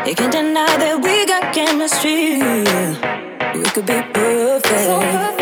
You can't deny that we got chemistry. We could be perfect. So perfect.